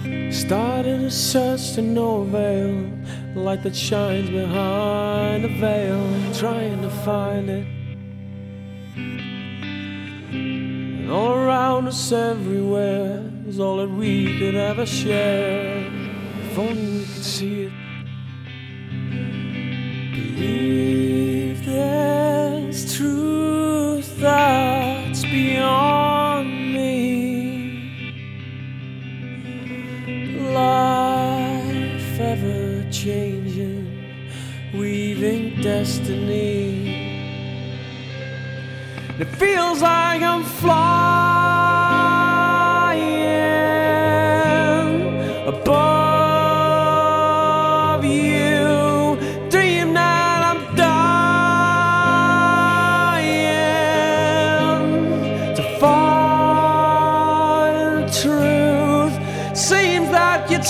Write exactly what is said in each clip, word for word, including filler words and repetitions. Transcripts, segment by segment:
Started a search to no avail, light that shines behind a veil, trying to find it. And all around us everywhere is all that we could ever share. If only we could see it. Believe there's truth that's beyond me. Life ever changing, weaving destiny. It feels like I'm flying above you. Dream that I'm dying to find truth. Seems that you're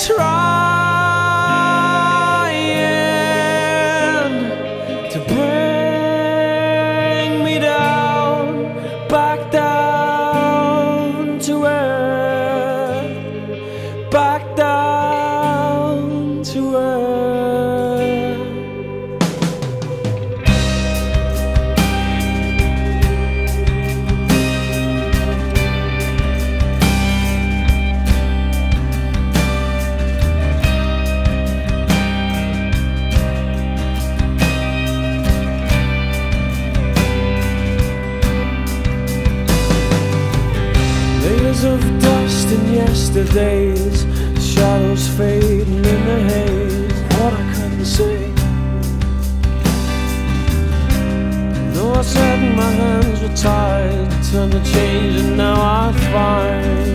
trying to bring me down, back down to earth, back down to earth. Layers of dust in yesterdays, shadows fading in the haze. What I couldn't say. Though I said my hands were tied, turned to change, and now I find